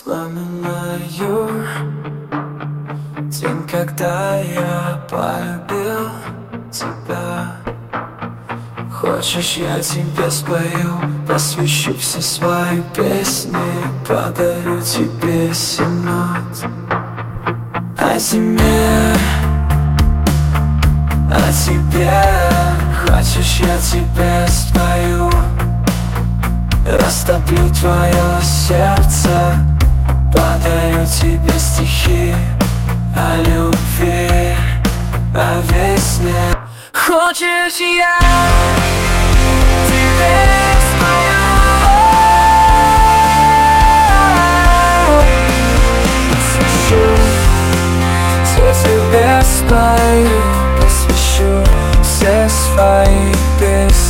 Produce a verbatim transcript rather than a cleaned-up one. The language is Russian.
Вспоминаю день, когда я полюбил тебя. Хочешь, я тебе спою, посвящу все свои песни, подарю тебе семь нот о зиме, о тебе. Хочешь, я тебе спою, растоплю твое сердце, подарю тебе стихи о любви, о весне. Хочешь, я тебе спою, посвящу, все тебе спою, посвящу все свои песни.